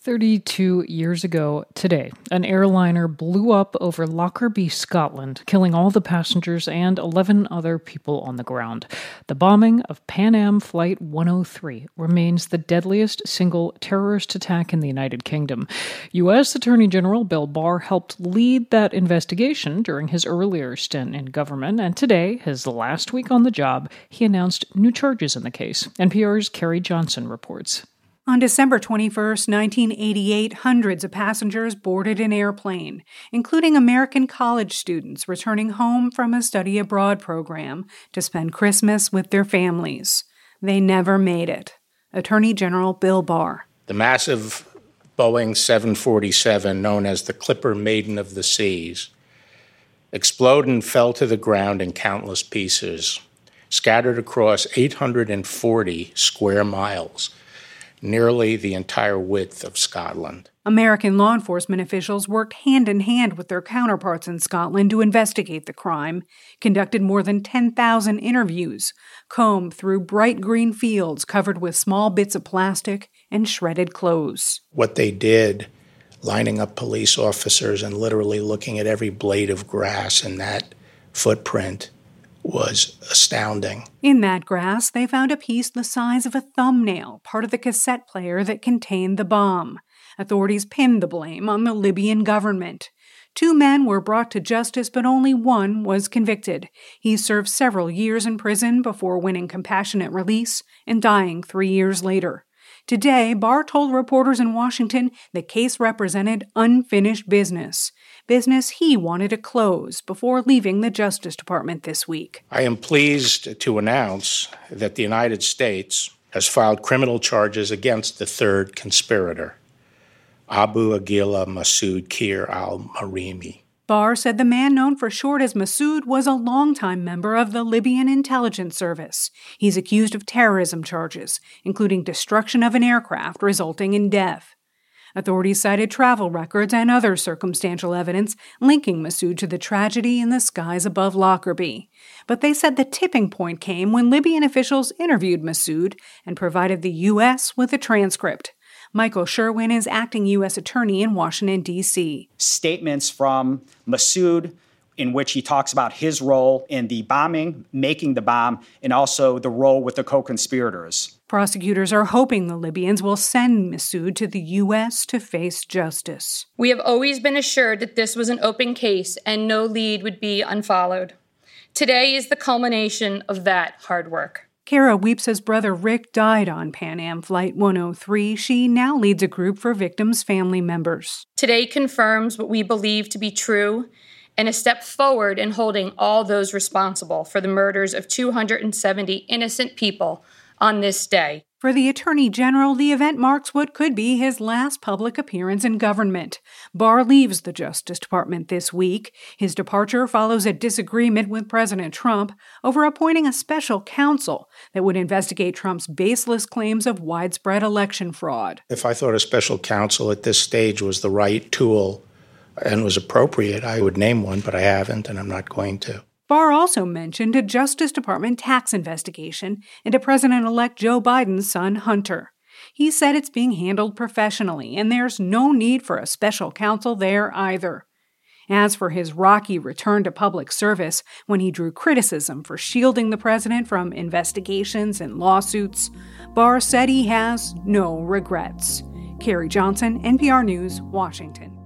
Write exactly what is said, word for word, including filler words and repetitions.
thirty-two years ago today, an airliner blew up over Lockerbie, Scotland, killing all the passengers and eleven other people on the ground. The bombing of Pan Am Flight one oh three remains the deadliest single terrorist attack in the United Kingdom. U S Attorney General Bill Barr helped lead that investigation during his earlier stint in government, and today, his last week on the job, he announced new charges in the case. N P R's Carrie Johnson reports. On December twenty-first, nineteen eighty-eight, hundreds of passengers boarded an airplane, including American college students returning home from a study abroad program to spend Christmas with their families. They never made it. Attorney General Bill Barr. The massive Boeing seven forty-seven, known as the Clipper Maiden of the Seas, exploded and fell to the ground in countless pieces, scattered across eight hundred forty square miles. Nearly the entire width of Scotland. American law enforcement officials worked hand-in-hand with their counterparts in Scotland to investigate the crime, conducted more than ten thousand interviews, combed through bright green fields covered with small bits of plastic and shredded clothes. What they did, lining up police officers and literally looking at every blade of grass in that footprint, was astounding. In that grass, they found a piece the size of a thumbnail, part of the cassette player that contained the bomb. Authorities pinned the blame on the Libyan government. Two men were brought to justice, but only one was convicted. He served several years in prison before winning compassionate release and dying three years later. Today, Barr told reporters in Washington the case represented unfinished business. Business he wanted to close before leaving the Justice Department this week. I am pleased to announce that the United States has filed criminal charges against the third conspirator, Abu Aguila Masoud Kir al-Marimi. Barr said the man known for short as Masoud was a longtime member of the Libyan intelligence service. He's accused of terrorism charges, including destruction of an aircraft resulting in death. Authorities cited travel records and other circumstantial evidence linking Masoud to the tragedy in the skies above Lockerbie. But they said the tipping point came when Libyan officials interviewed Masoud and provided the U S with a transcript. Michael Sherwin is acting U S attorney in Washington, D C Statements from Masoud in which he talks about his role in the bombing, making the bomb, and also the role with the co-conspirators. Prosecutors are hoping the Libyans will send Masoud to the U S to face justice. We have always been assured that this was an open case and no lead would be unfollowed. Today is the culmination of that hard work. Kara Weeps's brother Rick died on Pan Am Flight one oh three. She now leads a group for victims' family members. Today confirms what we believe to be true and a step forward in holding all those responsible for the murders of two hundred seventy innocent people on this day. For the Attorney General, the event marks what could be his last public appearance in government. Barr leaves the Justice Department this week. His departure follows a disagreement with President Trump over appointing a special counsel that would investigate Trump's baseless claims of widespread election fraud. If I thought a special counsel at this stage was the right tool and was appropriate, I would name one, but I haven't, and I'm not going to. Barr also mentioned a Justice Department tax investigation into President-elect Joe Biden's son, Hunter. He said it's being handled professionally, and there's no need for a special counsel there either. As for his rocky return to public service, when he drew criticism for shielding the president from investigations and lawsuits, Barr said he has no regrets. Carrie Johnson, N P R News, Washington.